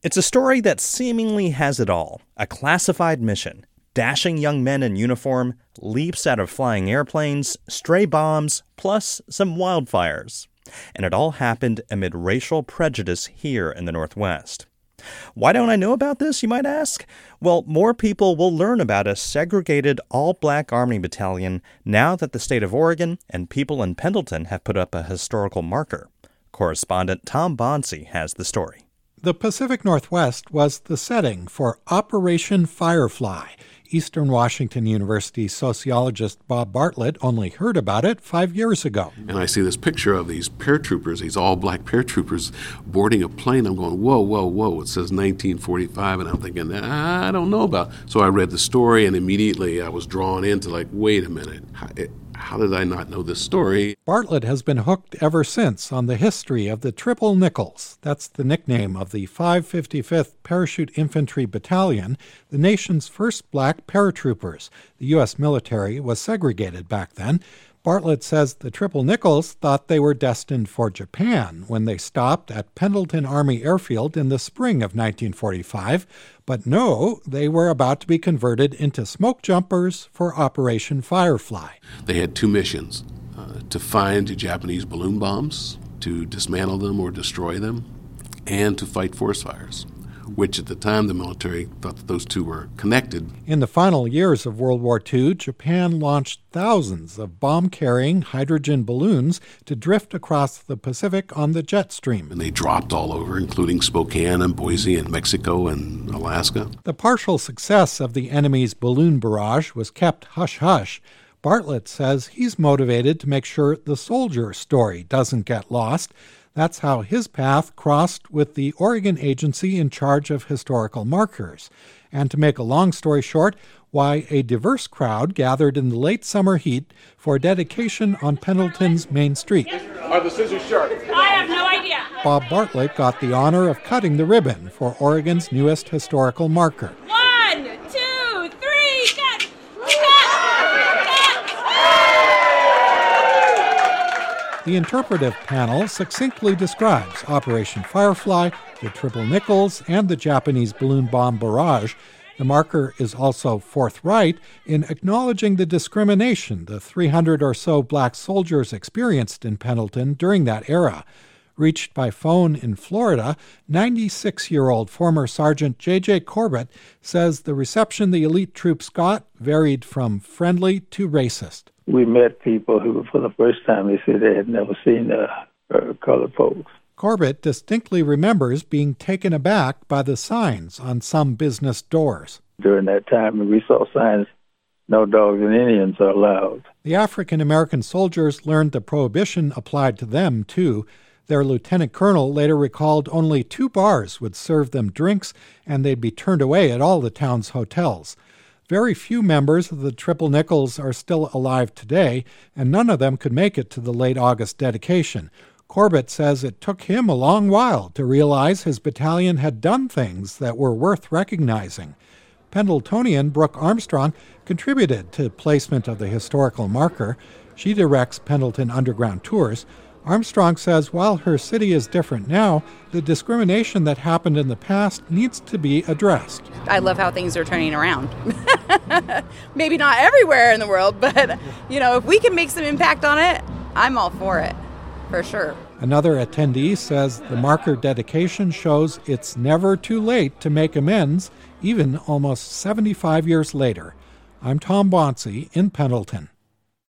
It's a story that seemingly has it all. A classified mission, dashing young men in uniform, leaps out of flying airplanes, stray bombs, plus some wildfires. And it all happened amid racial prejudice here in the Northwest. Why don't I know about this, you might ask? Well, more people will learn about a segregated all-black Army battalion now that the state of Oregon and people in Pendleton have put up a historical marker. Correspondent Tom Bonsi has the story. The Pacific Northwest was the setting for Operation Firefly. Eastern Washington University sociologist Bob Bartlett only heard about it 5 years ago. And I see this picture of these paratroopers, these all-black paratroopers, boarding a plane. I'm going, whoa, whoa, whoa. It says 1945, and I'm thinking, I don't know about it. So I read the story, and immediately I was drawn into, wait a minute. How did I not know this story? Bartlett has been hooked ever since on the history of the Triple Nickels. That's the nickname of the 555th Parachute Infantry Battalion, the nation's first black paratroopers. The U.S. military was segregated back then. Bartlett says the Triple Nickels thought they were destined for Japan when they stopped at Pendleton Army Airfield in the spring of 1945. But no, they were about to be converted into smoke jumpers for Operation Firefly. They had two missions, to find Japanese balloon bombs, to dismantle them or destroy them, and to fight forest fires, which at the time the military thought that those two were connected. In the final years of World War II, Japan launched thousands of bomb-carrying hydrogen balloons to drift across the Pacific on the jet stream. And they dropped all over, including Spokane and Boise and Mexico and Alaska. The partial success of the enemy's balloon barrage was kept hush-hush. Bartlett says he's motivated to make sure the soldier story doesn't get lost. That's how his path crossed with the Oregon agency in charge of historical markers. And to make a long story short, why a diverse crowd gathered in the late summer heat for dedication on Pendleton's main street. Are the scissors sharp? I have no idea. Bob Bartlett got the honor of cutting the ribbon for Oregon's newest historical marker. 1, 2, 3, cut! The interpretive panel succinctly describes Operation Firefly, the Triple Nickels, and the Japanese balloon bomb barrage. The marker is also forthright in acknowledging the discrimination the 300 or so black soldiers experienced in Pendleton during that era. Reached by phone in Florida, 96-year-old former Sergeant J.J. Corbett says the reception the elite troops got varied from friendly to racist. We met people who, for the first time, they said they had never seen colored folks. Corbett distinctly remembers being taken aback by the signs on some business doors. During that time, we saw signs, "No dogs and Indians are allowed." The African-American soldiers learned the prohibition applied to them, too. Their lieutenant colonel later recalled only 2 bars would serve them drinks, and they'd be turned away at all the town's hotels. Very few members of the Triple Nickels are still alive today, and none of them could make it to the late August dedication. Corbett says it took him a long while to realize his battalion had done things that were worth recognizing. Pendletonian Brooke Armstrong contributed to placement of the historical marker. She directs Pendleton Underground tours. Armstrong says while her city is different now, the discrimination that happened in the past needs to be addressed. I love how things are turning around. Maybe not everywhere in the world, but, if we can make some impact on it, I'm all for it, for sure. Another attendee says the marker dedication shows it's never too late to make amends, even almost 75 years later. I'm Tom Bonsi in Pendleton.